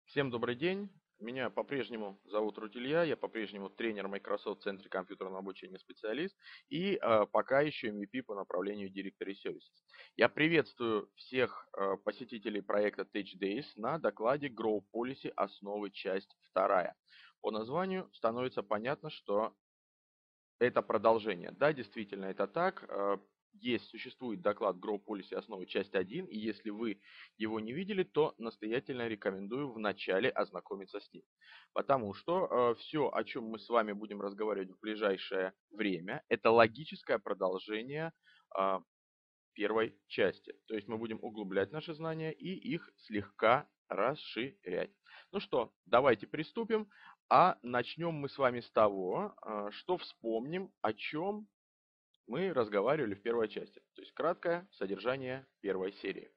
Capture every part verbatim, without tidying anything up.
Всем добрый день. Меня по-прежнему зовут Рутилья, я по-прежнему тренер Microsoft в Центре компьютерного обучения специалист и э, пока еще эм ви пи по направлению Directory Services. Я приветствую всех э, посетителей проекта Tech Days на докладе Grow Policy основы часть вторая. По названию становится понятно, что это продолжение. Да, действительно, это так. Э, Есть, существует доклад Grow Policy основы часть один, и если вы его не видели, то настоятельно рекомендую вначале ознакомиться с ним. Потому что все, о чем мы с вами будем разговаривать в ближайшее время, это логическое продолжение а, первой части. То есть мы будем углублять наши знания и их слегка расширять. Ну что, давайте приступим. А начнем мы с вами с того, а, что вспомним, о чем мы разговаривали в первой части. То есть краткое содержание первой серии.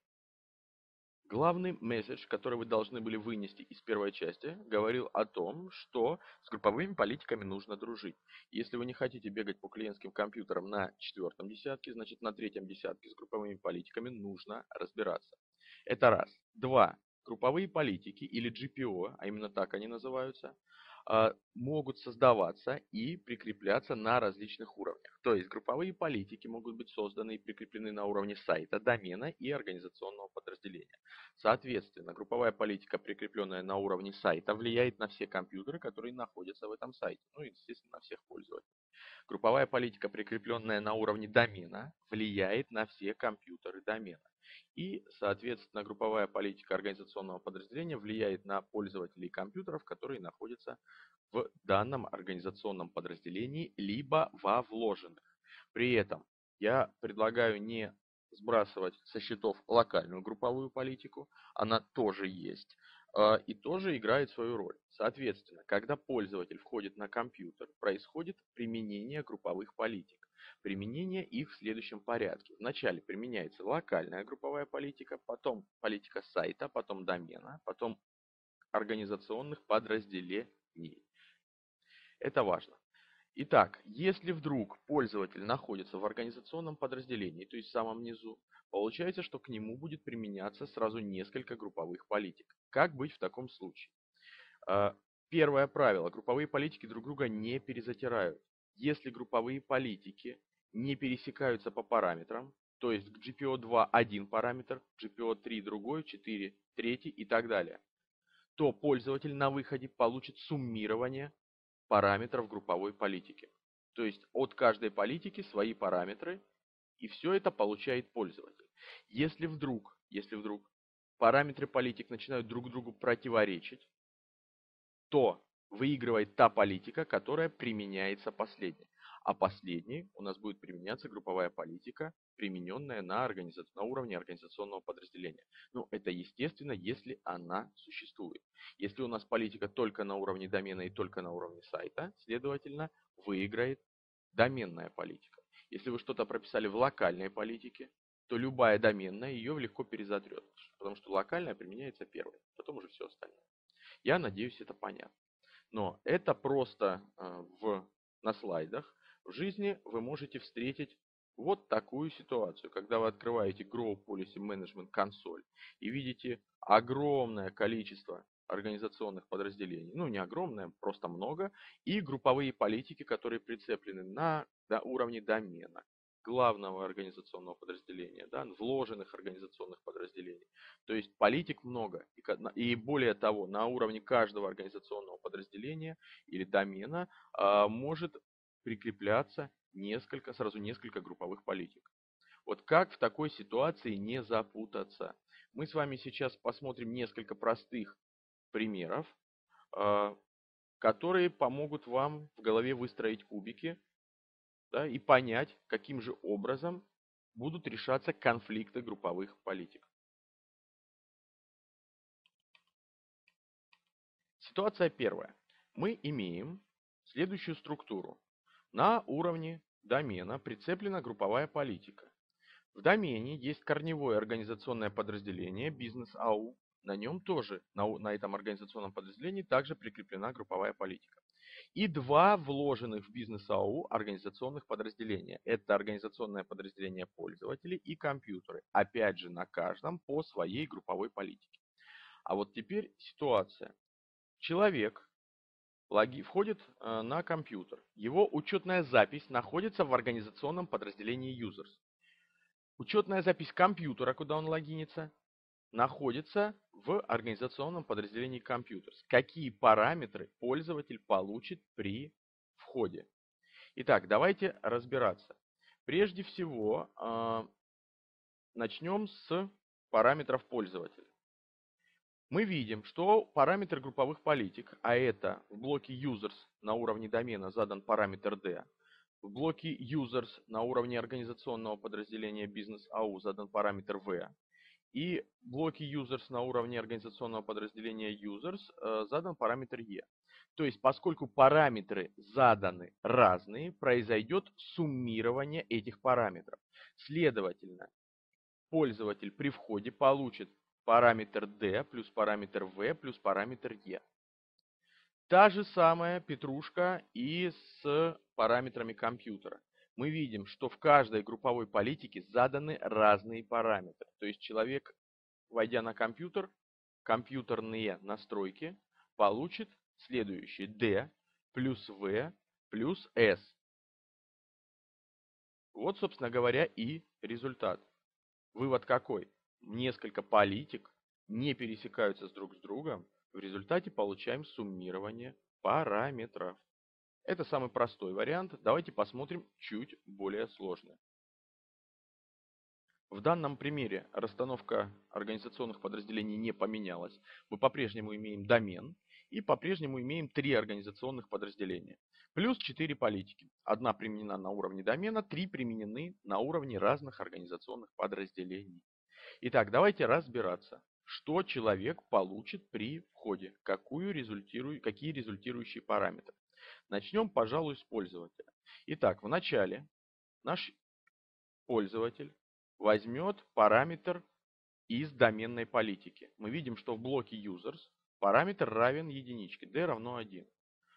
Главный месседж, который вы должны были вынести из первой части, говорил о том, что с групповыми политиками нужно дружить. Если вы не хотите бегать по клиентским компьютерам на четвертом десятке, значит на третьем десятке с групповыми политиками нужно разбираться. Это раз. Два. Групповые политики или джи пи о, а именно так они называются, а, могут создаваться и прикрепляться на различных уровнях. То есть групповые политики могут быть созданы и прикреплены на уровне сайта, домена и организационного подразделения. Соответственно, групповая политика, прикрепленная на уровне сайта, влияет на все компьютеры, которые находятся в этом сайте, ну и, естественно, на всех пользователей. Групповая политика, прикрепленная на уровне домена, влияет на все компьютеры домена. И, соответственно, групповая политика организационного подразделения влияет на пользователей компьютеров, которые находятся в данном организационном подразделении, либо во вложенных. При этом я предлагаю не сбрасывать со счетов локальную групповую политику, она тоже есть э, и тоже играет свою роль. Соответственно, когда пользователь входит на компьютер, происходит применение групповых политик. Применение их в следующем порядке. Вначале применяется локальная групповая политика, потом политика сайта, потом домена, потом организационных подразделений. Это важно. Итак, если вдруг пользователь находится в организационном подразделении, то есть в самом низу, получается, что к нему будет применяться сразу несколько групповых политик. Как быть в таком случае? А, Первое правило. Групповые политики друг друга не перезатирают. Если групповые политики не пересекаются по параметрам, то есть к джи пи о два один параметр, джи пи о три другой, четыре третий и так далее, то пользователь на выходе получит суммирование параметров групповой политики. То есть от каждой политики свои параметры, и все это получает пользователь. Если вдруг, если вдруг параметры политик начинают друг другу противоречить, то выигрывает та политика, которая применяется последней. А последней у нас будет применяться групповая политика, примененная на, организа... на уровне организационного подразделения. Ну, это естественно, если она существует. Если у нас политика только на уровне домена и только на уровне сайта, следовательно, выиграет доменная политика. Если вы что-то прописали в локальной политике, то любая доменная ее легко перезатрет, потому что локальная применяется первой, потом уже все остальное. Я надеюсь, это понятно. Но это просто э, в, на слайдах. В жизни вы можете встретить вот такую ситуацию, когда вы открываете Grow Policy Management консоль и видите огромное количество организационных подразделений, ну не огромное, просто много, и групповые политики, которые прицеплены на до уровне домена, главного организационного подразделения, да, вложенных организационных подразделений. То есть политик много. И более того, на уровне каждого организационного подразделения или домена а, может прикрепляться несколько, сразу несколько групповых политик. Вот как в такой ситуации не запутаться? Мы с вами сейчас посмотрим несколько простых примеров, а, которые помогут вам в голове выстроить кубики, да, и понять, каким же образом будут решаться конфликты групповых политик. Ситуация первая. Мы имеем следующую структуру. На уровне домена прицеплена групповая политика. В домене есть корневое организационное подразделение бизнес-эй ю. На нем тоже, на, на этом организационном подразделении также прикреплена групповая политика. И два вложенных в бизнес-эй ю организационных подразделения. Это организационное подразделение пользователей и компьютеры. Опять же, на каждом по своей групповой политике. А вот теперь ситуация. Человек логи, входит э, на компьютер. Его учетная запись находится в организационном подразделении users. Учетная запись компьютера, куда он логинится, находится в организационном подразделении computers. Какие параметры пользователь получит при входе? Итак, давайте разбираться. Прежде всего, э, начнем с параметров пользователя. Мы видим, что параметр групповых политик, а это в блоке users на уровне домена задан параметр D, в блоке users на уровне организационного подразделения Business.au задан параметр V, и в блоке users на уровне организационного подразделения users э, задан параметр E. То есть, поскольку параметры заданы разные, произойдет суммирование этих параметров. Следовательно, пользователь при входе получит параметр D плюс параметр V плюс параметр E. Та же самая петрушка и с параметрами компьютера. Мы видим, что в каждой групповой политике заданы разные параметры. То есть человек, войдя на компьютер, компьютерные настройки, получит следующие: D плюс V плюс S. Вот, собственно говоря, и результат. Вывод какой? Несколько политик не пересекаются с друг с другом. В результате получаем суммирование параметров. Это самый простой вариант. Давайте посмотрим чуть более сложный. В данном примере расстановка организационных подразделений не поменялась. Мы по-прежнему имеем домен и по-прежнему имеем три организационных подразделения. Плюс четыре политики. Одна применена на уровне домена, три применены на уровне разных организационных подразделений. Итак, давайте разбираться, что человек получит при входе, какую результиру... какие результирующие параметры. Начнем, пожалуй, с пользователя. Итак, в начале наш пользователь возьмет параметр из доменной политики. Мы видим, что в блоке users параметр равен единичке, d равно один.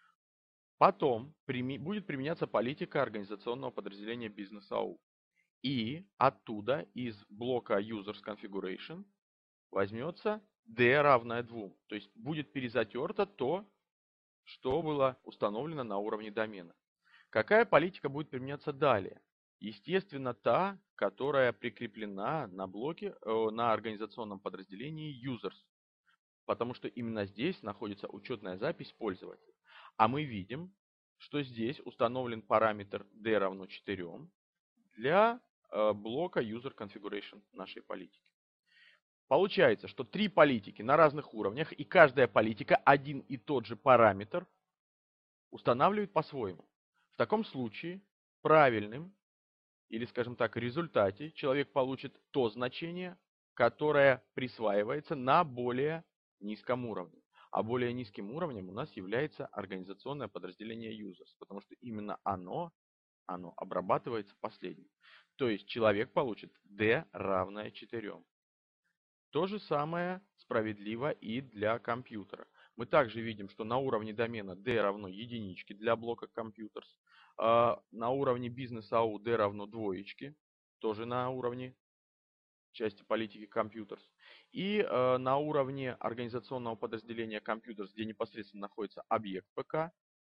Потом прими... будет применяться политика организационного подразделения Business.au. И оттуда, из блока users configuration, возьмется d равное двум. То есть будет перезатерто то, что было установлено на уровне домена. Какая политика будет применяться далее? Естественно, та, которая прикреплена на блоке, э, на организационном подразделении users. Потому что именно здесь находится учетная запись пользователя. А мы видим, что здесь установлен параметр d равно четырем для э, блока user configuration нашей политики. Получается, что три политики на разных уровнях, и каждая политика один и тот же параметр устанавливает по-своему. В таком случае правильным, или, скажем так, в результате человек получит то значение, которое присваивается на более низком уровне. А более низким уровнем у нас является организационное подразделение users, потому что именно оно, оно обрабатывается последним. То есть человек получит d равное четырем. То же самое справедливо и для компьютера. Мы также видим, что на уровне домена d равно единичке для блока computers, а на уровне Business.au d равно двоечке, тоже на уровне части политики computers. И э, на уровне организационного подразделения computers, где непосредственно находится объект ПК,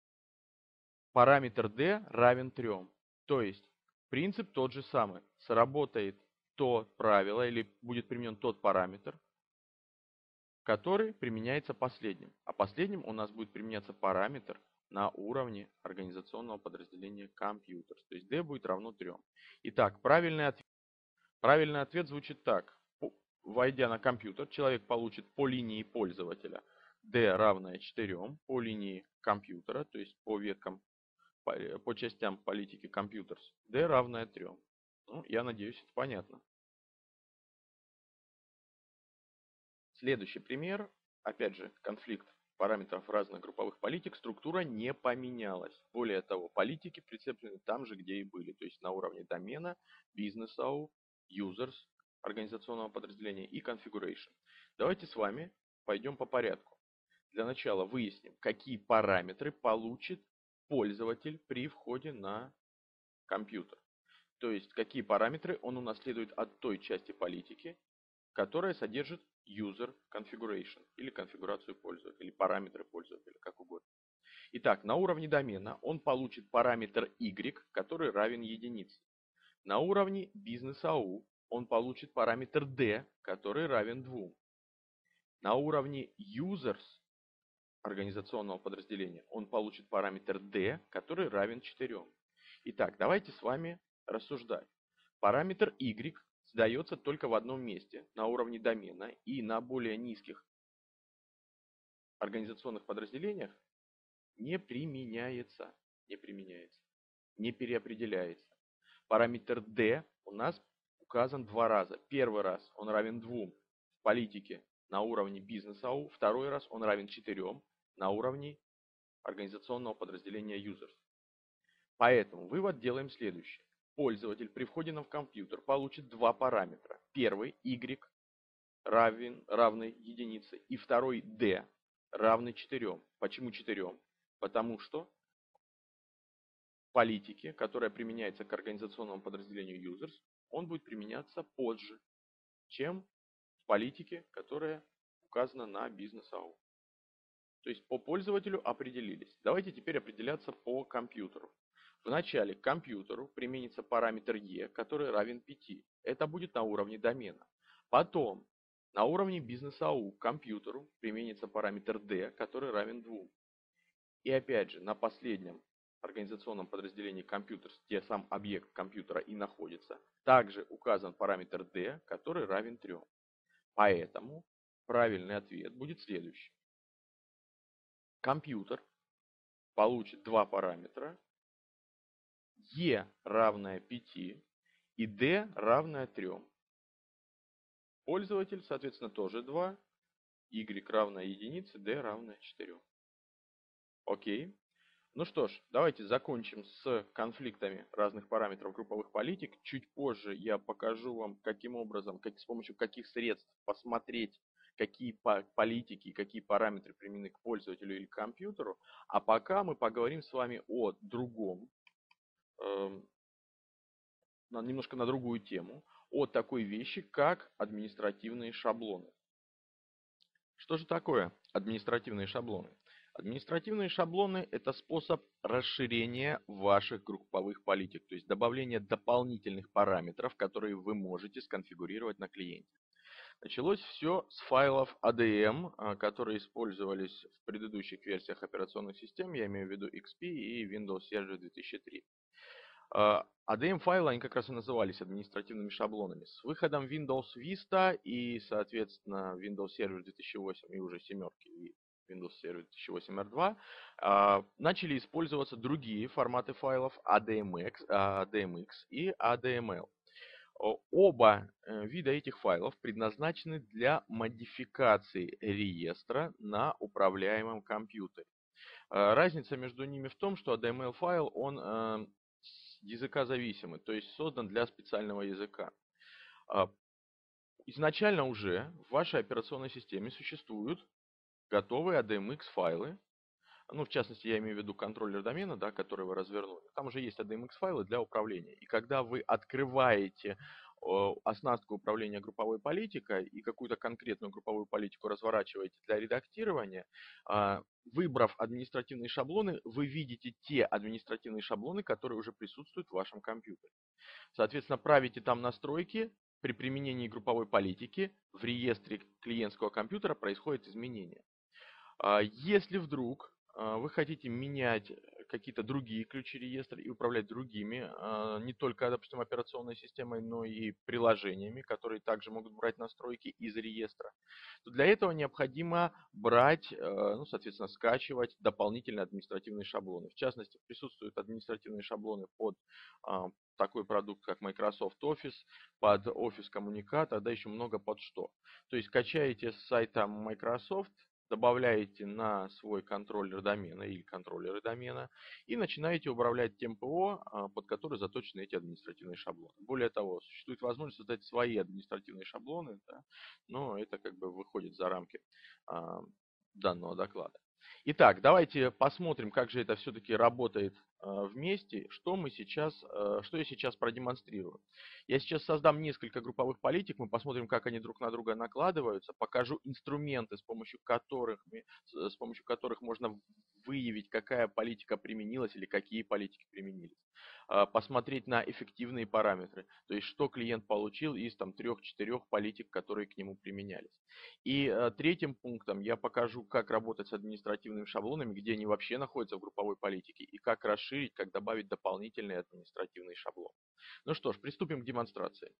параметр d равен трем. То есть принцип тот же самый. Сработает то правило или будет применен тот параметр, который применяется последним. А последним у нас будет применяться параметр на уровне организационного подразделения computers. То есть d будет равно трем. Итак, правильный ответ, правильный ответ звучит так. Войдя на компьютер, человек получит по линии пользователя d равное четырем, по линии компьютера, то есть по веткам, по, по частям политики computers, d равное трем. Ну, я надеюсь, это понятно. Следующий пример, опять же, конфликт параметров разных групповых политик, структура не поменялась. Более того, политики прицеплены там же, где и были, то есть на уровне домена, Business.au, Users, организационного подразделения и Configuration. Давайте с вами пойдем по порядку. Для начала выясним, какие параметры получит пользователь при входе на компьютер. То есть, какие параметры он унаследует от той части политики, которая содержит user configuration или конфигурацию пользователя, или параметры пользователя, как угодно. Итак, на уровне домена он получит параметр y, который равен единице. На уровне бизнес-эй эй он получит параметр d, который равен двум. На уровне users организационного подразделения он получит параметр d, который равен четырем. Итак, давайте с вами рассуждать. Параметр y задается только в одном месте, на уровне домена, и на более низких организационных подразделениях не применяется, не применяется, не переопределяется. Параметр d у нас указан два раза. Первый раз он равен двум в политике на уровне бизнес-эй эй, второй раз он равен четырем на уровне организационного подразделения users. Поэтому вывод делаем следующий. Пользователь при входе в компьютер получит два параметра. Первый y равен, равный единице, и второй d равный четырем. Почему четырем? Потому что в политике, которая применяется к организационному подразделению users, он будет применяться позже, чем в политике, которая указана на бизнес-эй эй. То есть по пользователю определились. Давайте теперь определяться по компьютеру. Вначале к компьютеру применится параметр e, который равен пяти. Это будет на уровне домена. Потом на уровне бизнес-эй эй к компьютеру применится параметр d, который равен двум. И опять же на последнем организационном подразделении компьютер, где сам объект компьютера и находится, также указан параметр d, который равен трем. Поэтому правильный ответ будет следующий. Компьютер получит два параметра, e равное пяти и d равное трем. Пользователь, соответственно, тоже два, y равное единице, d равное четырем. Окей. Ну что ж, давайте закончим с конфликтами разных параметров групповых политик. Чуть позже я покажу вам, каким образом, как, с помощью каких средств посмотреть, какие политики, какие параметры применены к пользователю или к компьютеру. А пока мы поговорим с вами о другом, э, немножко на другую тему, о такой вещи, как административные шаблоны. Что же такое административные шаблоны? Административные шаблоны – это способ расширения ваших групповых политик, то есть добавления дополнительных параметров, которые вы можете сконфигурировать на клиенте. Началось все с файлов эй ди эм, которые использовались в предыдущих версиях операционных систем, я имею в виду икс пи и Windows Server две тысячи три. эй ди эм-файлы, они как раз и назывались административными шаблонами. С выходом Windows Vista и, соответственно, Windows Server две тысячи восемь и уже семерки, и Windows Server две тысячи восемь эр два, начали использоваться другие форматы файлов эй ди эм икс, эй ди эм икс и эй ди эм эл. Оба вида этих файлов предназначены для модификации реестра на управляемом компьютере. Разница между ними в том, что эй ди эм эл-файл, он языка зависимый, то есть создан для специального языка. Изначально уже в вашей операционной системе существуют готовые эй ди эм икс-файлы. Ну, в частности, я имею в виду контроллер домена, да, который вы развернули. Там уже есть эй ди эм икс-файлы для управления. И когда вы открываете э, оснастку управления групповой политикой и какую-то конкретную групповую политику разворачиваете для редактирования, э, выбрав административные шаблоны, вы видите те административные шаблоны, которые уже присутствуют в вашем компьютере. Соответственно, правите там настройки. При применении групповой политики в реестре клиентского компьютера происходит изменение. Если вдруг вы хотите менять какие-то другие ключи реестра и управлять другими, не только, допустим, операционной системой, но и приложениями, которые также могут брать настройки из реестра, то для этого необходимо брать, ну, соответственно, скачивать дополнительные административные шаблоны. В частности, присутствуют административные шаблоны под такой продукт, как Microsoft Office, под Office Communicator, да еще много под что. То есть качаете с сайта Microsoft, добавляете на свой контроллер домена или контроллеры домена и начинаете управлять тем ПО, под который заточены эти административные шаблоны. Более того, существует возможность создать свои административные шаблоны, да, но это как бы выходит за рамки а, данного доклада. Итак, давайте посмотрим, как же это все-таки работает вместе, что мы сейчас, что я сейчас продемонстрирую. Я сейчас создам несколько групповых политик, мы посмотрим, как они друг на друга накладываются, покажу инструменты, с помощью которых, с помощью которых можно выявить, какая политика применилась или какие политики применились. Посмотреть на эффективные параметры, то есть что клиент получил из там трех-четырех политик, которые к нему применялись. И э, третьим пунктом я покажу, как работать с административными шаблонами, где они вообще находятся в групповой политике, и как расширить, как добавить дополнительные административные шаблоны. Ну что ж, приступим к демонстрации.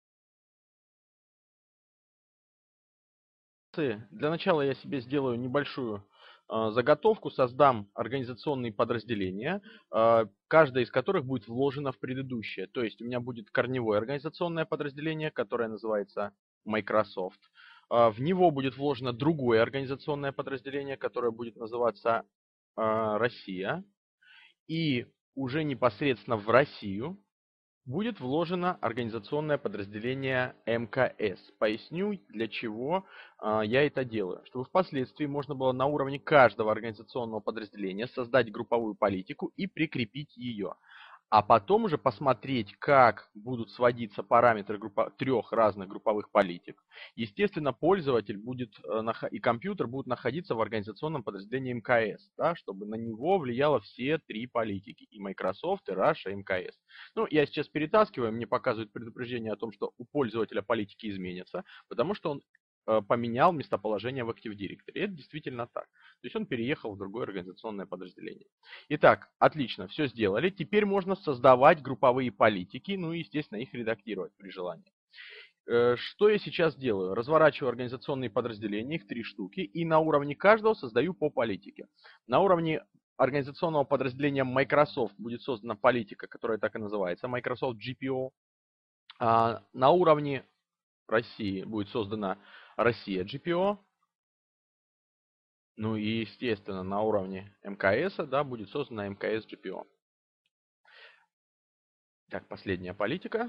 Для начала я себе сделаю небольшую э, заготовку, создам организационные подразделения, э, каждое из которых будет вложено в предыдущее. То есть у меня будет корневое организационное подразделение, которое называется Microsoft. Э, в него будет вложено другое организационное подразделение, которое будет называться э, Россия. И уже непосредственно в Россию будет вложено организационное подразделение эм ка эс. Поясню, для чего э, я это делаю. Чтобы впоследствии можно было на уровне каждого организационного подразделения создать групповую политику и прикрепить ее. А потом уже посмотреть, как будут сводиться параметры группа, трех разных групповых политик. Естественно, пользователь будет и компьютер будут находиться в организационном подразделении эм ка эс, да, чтобы на него влияло все три политики. И Microsoft, и Russia, и эм ка эс. Ну, я сейчас перетаскиваю, мне показывает предупреждение о том, что у пользователя политики изменятся, потому что он поменял местоположение в Active Directory. И это действительно так. То есть он переехал в другое организационное подразделение. Итак, отлично, все сделали. Теперь можно создавать групповые политики, ну и, естественно, их редактировать при желании. Что я сейчас делаю? Разворачиваю организационные подразделения, их три штуки, и на уровне каждого создаю по политике. На уровне организационного подразделения Microsoft будет создана политика, которая так и называется, Microsoft джи пи о. А на уровне России будет создана Россия джи пи о. Ну и, естественно, на уровне эм ка эс, да, будет создана эм ка эс джи пи о. Так, последняя политика.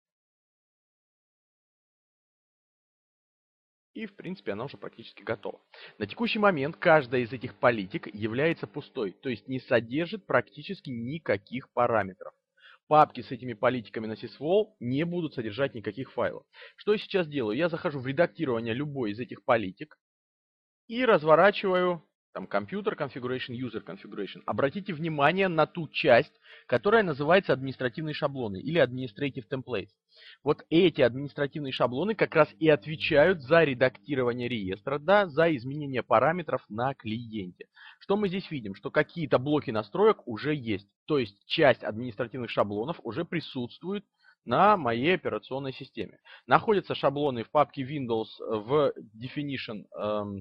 И, в принципе, она уже практически готова. На текущий момент каждая из этих политик является пустой, то есть не содержит практически никаких параметров. Папки с этими политиками на sysvol не будут содержать никаких файлов. Что я сейчас делаю? Я захожу в редактирование любой из этих политик и разворачиваю там Computer Configuration, User Configuration. Обратите внимание на ту часть, которая называется административные шаблоны или Administrative Templates. Вот эти административные шаблоны как раз и отвечают за редактирование реестра, да, за изменение параметров на клиенте. Что мы здесь видим? Что какие-то блоки настроек уже есть. То есть часть административных шаблонов уже присутствует на моей операционной системе. Находятся шаблоны в папке Windows в Definition, эм,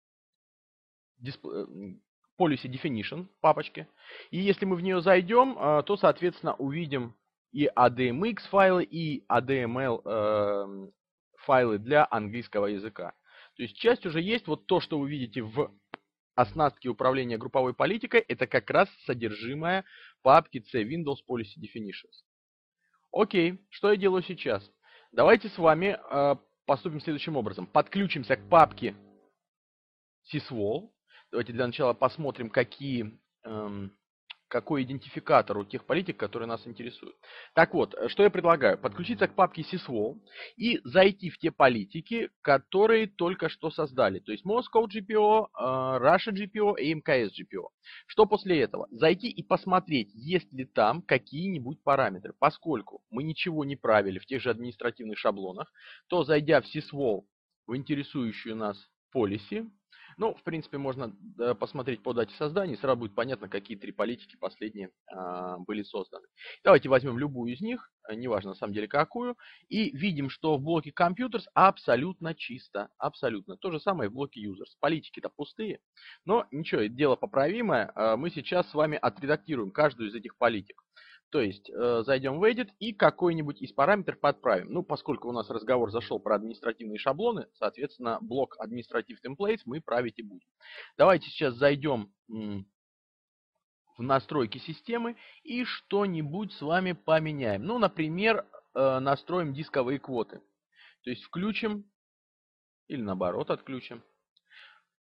Policy Definition папочке. И если мы в нее зайдем, то, соответственно, увидим и эй ди эм икс файлы, и эй ди эм эл э, файлы для английского языка. То есть часть уже есть. Вот то, что вы видите в оснастке управления групповой политикой, это как раз содержимое папки C Windows Policy Definitions. Окей, что я делаю сейчас? Давайте с вами э, поступим следующим образом. Подключимся к папке sysvol. Давайте для начала посмотрим, какие, эм, какой идентификатор у тех политик, которые нас интересуют. Так вот, что я предлагаю? Подключиться к папке sysvol и зайти в те политики, которые только что создали. То есть Moscow джи пи о, э, Russia джи пи о и эм ка эс джи пи о. Что после этого? Зайти и посмотреть, есть ли там какие-нибудь параметры. Поскольку мы ничего не правили в тех же административных шаблонах, то зайдя в sysvol, в интересующую нас policy, ну, в принципе, можно посмотреть по дате создания, и сразу будет понятно, какие три политики последние а, были созданы. Давайте возьмем любую из них, неважно на самом деле какую, и видим, что в блоке Computers абсолютно чисто, абсолютно. То же самое в блоке Users. Политики-то пустые, но ничего, дело поправимое. Мы сейчас с вами отредактируем каждую из этих политик. То есть э, зайдем в Edit и какой-нибудь из параметров подправим. Ну, поскольку у нас разговор зашел про административные шаблоны, соответственно, блок Administrative Templates мы править и будем. Давайте сейчас зайдем м, в настройки системы и что-нибудь с вами поменяем. Ну, например, э, настроим дисковые квоты. То есть включим или наоборот отключим.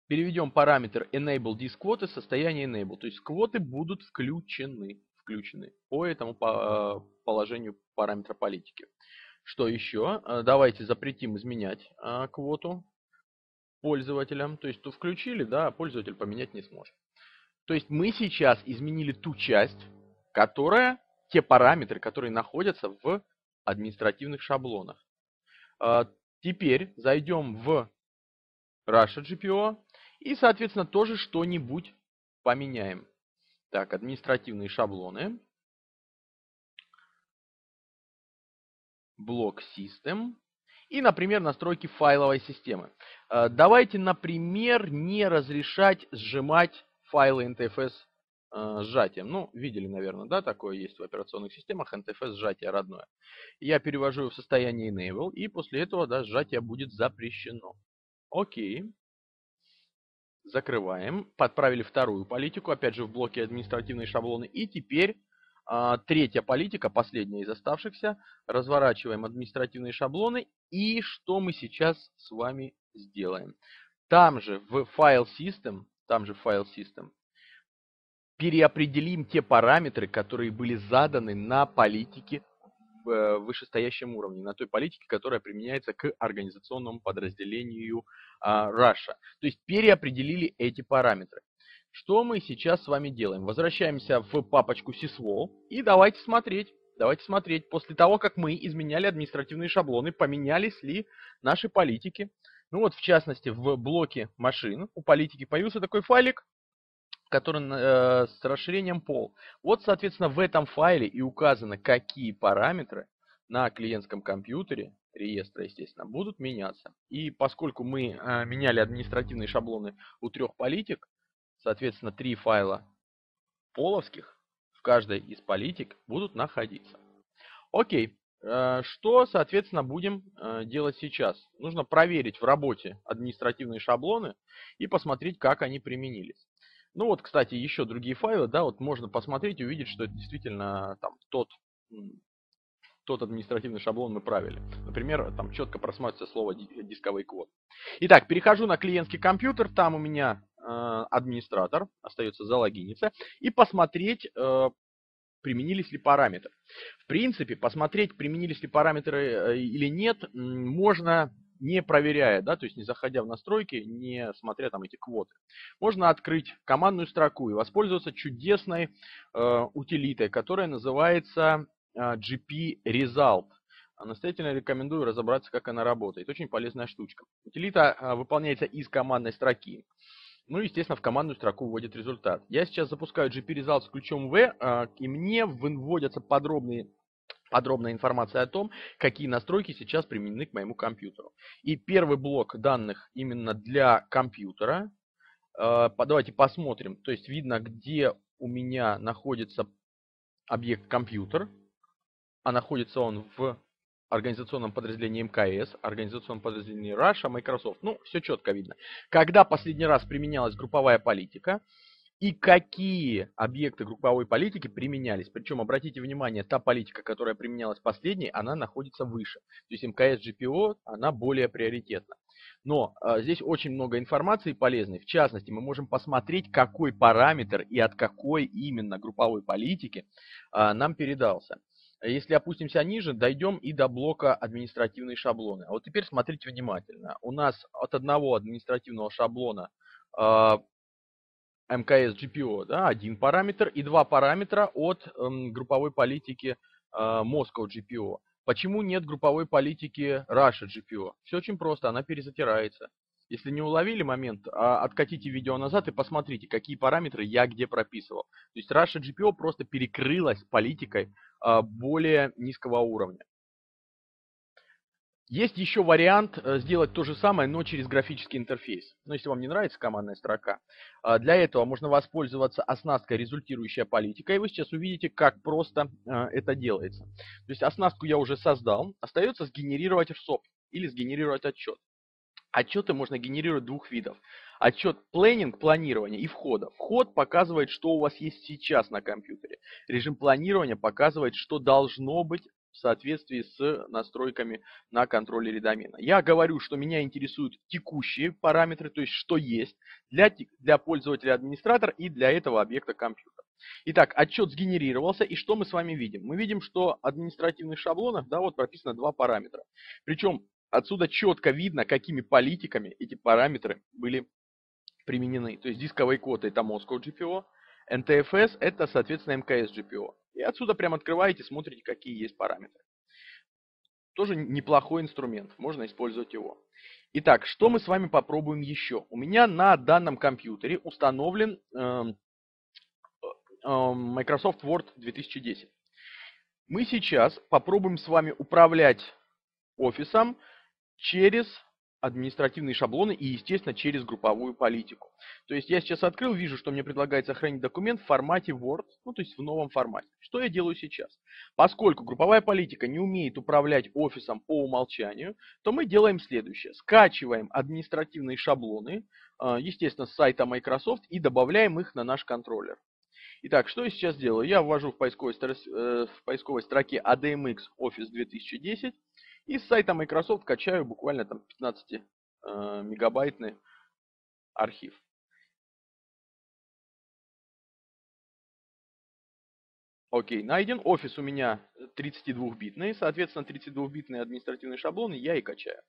переведем параметр enable this quote в состояние enable. То есть квоты будут включены, включены по этому по, положению параметра политики. Что еще? Давайте запретим изменять а, квоту пользователям. То есть, то включили, да, а пользователь поменять не сможет. То есть мы сейчас изменили ту часть, которая, те параметры, которые находятся в административных шаблонах. А, теперь зайдем в Russia джи пи о и, соответственно, тоже что-нибудь поменяем. Так, административные шаблоны. Блок System. И, например, настройки файловой системы. Давайте, например, не разрешать сжимать файлы эн ти эф эс сжатием. Ну, видели, наверное, да, такое есть в операционных системах, эн ти эф эс сжатие родное. Я перевожу его в состояние Enable, и после этого, да, сжатие будет запрещено. Окей. Закрываем. Подправили вторую политику, опять же в блоке административные шаблоны. И теперь а, третья политика, последняя из оставшихся. Разворачиваем административные шаблоны. И что мы сейчас с вами сделаем? Там же в File System, там же в File System переопределим те параметры, которые были заданы на политике в вышестоящем уровне, на той политике, которая применяется к организационному подразделению а, Russia. То есть переопределили эти параметры. Что мы сейчас с вами делаем? Возвращаемся в папочку sysvol и давайте смотреть. Давайте смотреть, после того, как мы изменяли административные шаблоны, поменялись ли наши политики. Ну вот, в частности, в блоке машин у политики появился такой файлик, который э, с расширением пол. Вот, соответственно, в этом файле и указано, какие параметры на клиентском компьютере, реестра, естественно, будут меняться. И поскольку мы э, меняли административные шаблоны у трех политик, соответственно, три файла половских в каждой из политик будут находиться. Окей. Э, что, соответственно, будем э, делать сейчас? Нужно проверить в работе административные шаблоны и посмотреть, как они применились. Ну вот, кстати, еще другие файлы, да, вот можно посмотреть и увидеть, что это действительно там тот, тот административный шаблон мы правили. Например, там четко просматривается слово дисковый код. Итак, перехожу на клиентский компьютер, там у меня э, администратор, остается залогиниться, и посмотреть, э, применились ли параметры. В принципе, посмотреть, применились ли параметры э, или нет, можно не проверяя, да, то есть не заходя в настройки, не смотря там эти квоты. Можно открыть командную строку и воспользоваться чудесной э, утилитой, которая называется э, джи пи Result. Настоятельно рекомендую разобраться, как она работает. Очень полезная штучка. Утилита э, выполняется из командной строки. Ну, естественно, в командную строку вводит результат. Я сейчас запускаю джи пи Result с ключом V, э, и мне выводятся подробные Подробная информация о том, какие настройки сейчас применены к моему компьютеру. И первый блок данных именно для компьютера. Давайте посмотрим. То есть видно, где у меня находится объект компьютер. А находится он в организационном подразделении эм ка эс, организационном подразделении Russia, Microsoft. Ну, все четко видно. Когда последний раз применялась групповая политика, и какие объекты групповой политики применялись. Причем, обратите внимание, та политика, которая применялась последней, она находится выше. То есть эм ка эс джи пи о, она более приоритетна. Но а, здесь очень много информации полезной. В частности, мы можем посмотреть, какой параметр и от какой именно групповой политики а, нам передался. Если опустимся ниже, дойдем и до блока административные шаблоны. А вот теперь смотрите внимательно. У нас от одного административного шаблона а, эм ка эс джи пи о, да, один параметр и два параметра от эм, групповой политики э, Moscow джи пи о. Почему нет групповой политики Russia джи пи о? Все очень просто, она перезатирается. Если не уловили момент, а, откатите видео назад и посмотрите, какие параметры я где прописывал. То есть Russia джи пи о просто перекрылась политикой э, более низкого уровня. Есть еще вариант сделать то же самое, но через графический интерфейс. Но если вам не нравится командная строка, для этого можно воспользоваться оснасткой результирующая политика, и вы сейчас увидите, как просто это делается. То есть оснастку я уже создал, остается сгенерировать РСОП или сгенерировать отчет. Отчеты можно генерировать двух видов. Отчет планинг, планирование и входа. Вход показывает, что у вас есть сейчас на компьютере. Режим планирования показывает, что должно быть в соответствии с настройками на контроллере домена. Я говорю, что меня интересуют текущие параметры, то есть что есть для, для пользователя-администратора и для этого объекта компьютера. Итак, отчет сгенерировался, и что мы с вами видим? Мы видим, что в административных шаблонах, да, вот прописано два параметра. Причем отсюда четко видно, какими политиками эти параметры были применены. То есть дисковый код это Moscow джи пи о, эн ти эф эс это, соответственно, эм ка эс джи пи о. И отсюда прям открываете, смотрите, какие есть параметры. Тоже неплохой инструмент, можно использовать его. Итак, что мы с вами попробуем еще? У меня на данном компьютере установлен э, э, Microsoft Word две тысячи десять. Мы сейчас попробуем с вами управлять офисом через административные шаблоны и, естественно, через групповую политику. То есть я сейчас открыл, вижу, что мне предлагается сохранить документ в формате Word, ну то есть в новом формате. Что я делаю сейчас? Поскольку групповая политика не умеет управлять офисом по умолчанию, то мы делаем следующее. Скачиваем административные шаблоны, естественно, с сайта Microsoft и добавляем их на наш контроллер. Итак, что я сейчас делаю? Я ввожу в поисковой, в поисковой строке эй ди эм икс Office две тысячи десять и с сайта Microsoft качаю буквально там пятнадцать мегабайтный архив. Окей, найден. Офис у меня тридцатидвухбитный, соответственно, тридцатидвухбитные административные шаблоны я и качаю.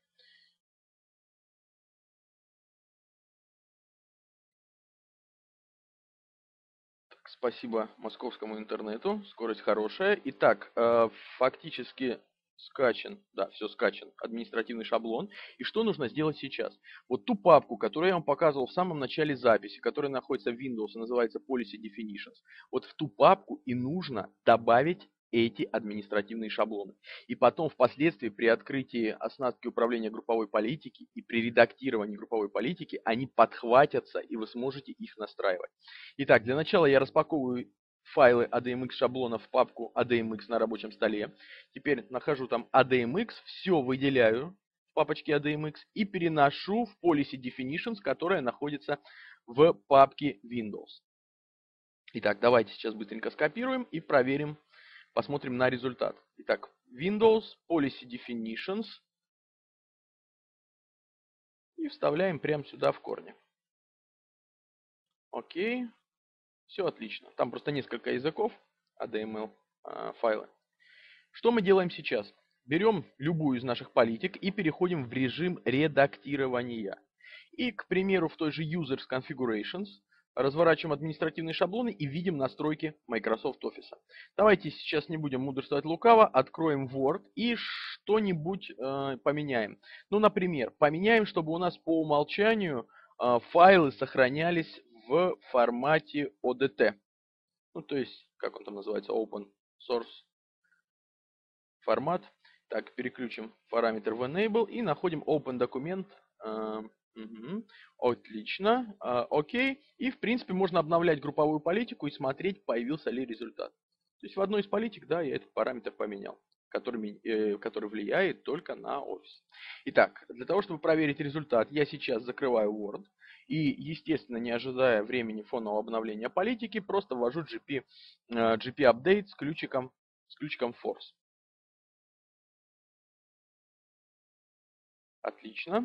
Так, спасибо московскому интернету, скорость хорошая. Итак, фактически скачан, да, все скачан, административный шаблон. И что нужно сделать сейчас? Вот ту папку, которую я вам показывал в самом начале записи, которая находится в Windows и называется Policy Definitions, вот в ту папку и нужно добавить эти административные шаблоны. И потом впоследствии при открытии оснастки управления групповой политики и при редактировании групповой политики они подхватятся и вы сможете их настраивать. Итак, для начала я распаковываю файлы эй ди эм икс шаблона в папку эй ди эм икс на рабочем столе. Теперь нахожу там эй ди эм икс, все выделяю в папочке эй ди эм икс и переношу в Policy Definitions, которая находится в папке Windows. Итак, давайте сейчас быстренько скопируем и проверим, посмотрим на результат. Итак, Windows, Policy Definitions и вставляем прямо сюда в корне. Окей. Все отлично. Там просто несколько языков эй ди эм эл файлы. Что мы делаем сейчас? Берем любую из наших политик и переходим в режим редактирования. И, к примеру, в той же Users Configurations разворачиваем административные шаблоны и видим настройки Microsoft Office. Давайте сейчас не будем мудрствовать лукаво, откроем Word и что-нибудь э, поменяем. Ну, например, поменяем, чтобы у нас по умолчанию э, файлы сохранялись в формате о ди ти. Ну, то есть, как он там называется, Open Source формат. Так, переключим параметр в Enable и находим Open документ. Uh, угу. Отлично. Uh, окей. И, в принципе, можно обновлять групповую политику и смотреть, появился ли результат. То есть, в одной из политик, да, я этот параметр поменял, который, э, который влияет только на офис. Итак, для того, чтобы проверить результат, я сейчас закрываю Word. И, естественно, не ожидая времени фонового обновления политики, просто ввожу джи пи, э, джи пи Update с ключиком, с ключиком Force. Отлично.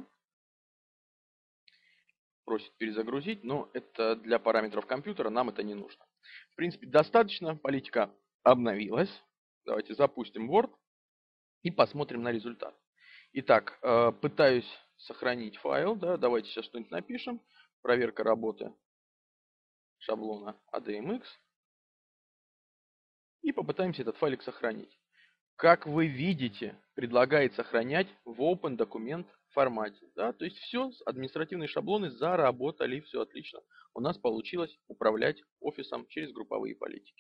Просит перезагрузить, но это для параметров компьютера, нам это не нужно. В принципе, достаточно. Политика обновилась. Давайте запустим Word и посмотрим на результат. Итак, пытаюсь сохранить файл. Да, давайте сейчас что-нибудь напишем. Проверка работы шаблона эй ди эм икс. И попытаемся этот файлик сохранить. Как вы видите, предлагает сохранять в Open документ формате. Да? То есть все, административные шаблоны заработали, все отлично. У нас получилось управлять офисом через групповые политики.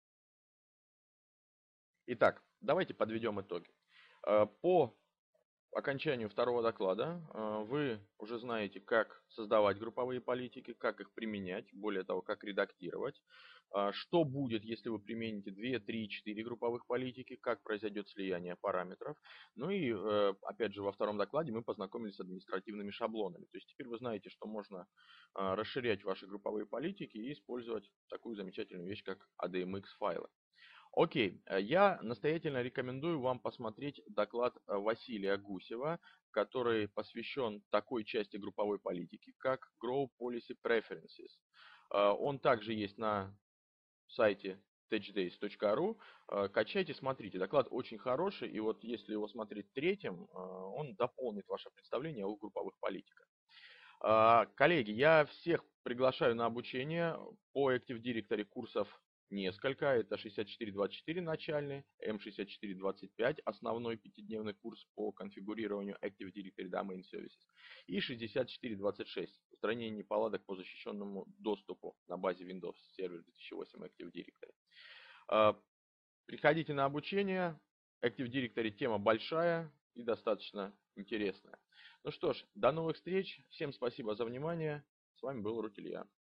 Итак, давайте подведем итоги. По окончанию второго доклада э, вы уже знаете, как создавать групповые политики, как их применять, более того, как редактировать, а, что будет, если вы примените две, три, четыре групповых политики, как произойдет слияние параметров. Ну и, э, опять же, во втором докладе мы познакомились с административными шаблонами. То есть теперь вы знаете, что можно а, расширять ваши групповые политики и использовать такую замечательную вещь, как эй ди эм икс-файлы. Окей, э, я настоятельно рекомендую вам посмотреть доклад э, Василия Гусева, который посвящен такой части групповой политики, как Grow Policy Preferences. Э, Он также есть на сайте techdays точка ру. Э, Качайте, смотрите. Доклад очень хороший, и вот если его смотреть третьим, э, он дополнит ваше представление о групповых политиках. А, Коллеги, я всех приглашаю на обучение по Active Directory курсов несколько. Это шестьдесят четыре двадцать четыре начальный, эм шестьдесят четыре двадцать пять основной пятидневный курс по конфигурированию Active Directory Domain Services и шестьдесят четыре двадцать шесть устранение неполадок по защищенному доступу на базе Windows Server две тысячи восемь Active Directory. А, Приходите на обучение. Active Directory тема большая и достаточно интересная. Ну что ж, до новых встреч. Всем спасибо за внимание. С вами был Рут Илья.